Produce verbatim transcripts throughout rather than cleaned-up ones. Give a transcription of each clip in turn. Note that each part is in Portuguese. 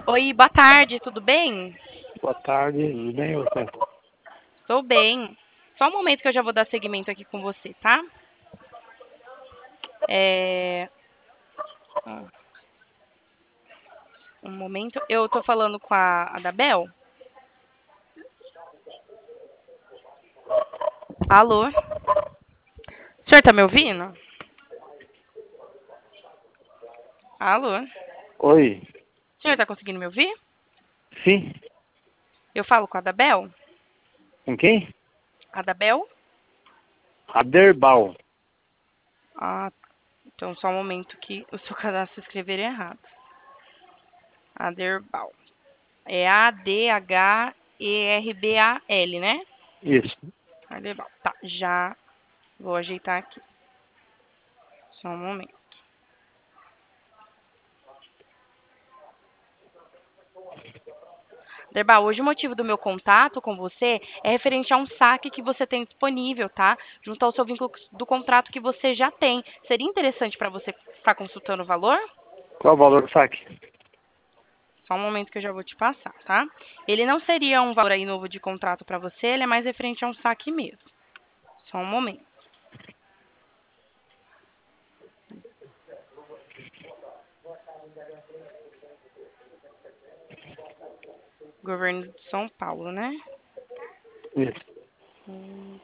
Oi, boa tarde, tudo bem? Boa tarde, tudo bem, você? Estou bem. Só um momento que eu já vou dar seguimento aqui com você, tá? É... ah, Um momento. Eu tô falando com a Adabel. Alô? O senhor tá me ouvindo? Alô? O Oi, senhor tá conseguindo me ouvir? sim, Eu falo com a Adabel? com quem? Adabel? Aderbal. Ah, então só um momento que o seu cadastro se escrever errado. Aderbal. É A D H E R B A L, né? Isso. Aderbal. Tá, já vou ajeitar aqui. Só um momento. Derba, hoje o motivo do meu contato com você é referente a um saque que você tem disponível, tá? Junto ao seu vínculo do contrato que você já tem. Seria interessante para você estar consultando o valor? Qual o valor do saque? Só um momento que eu já vou te passar, tá? Ele não seria um valor aí novo de contrato para você, ele é mais referente a um saque mesmo. Só um momento. Governo de São Paulo, né? Isso. Hum,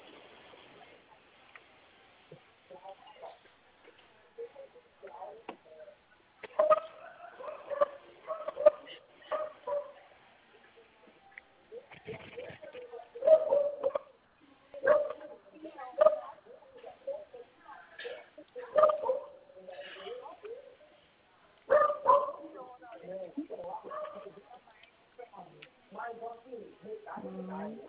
hum.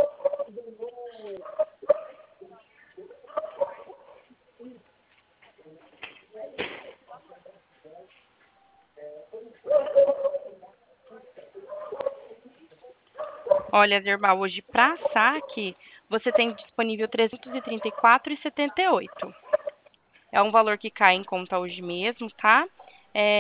Olha, Derba, hoje para saque você tem disponível trezentos e trinta e quatro reais e setenta e oito. É um valor que cai em conta hoje mesmo, tá?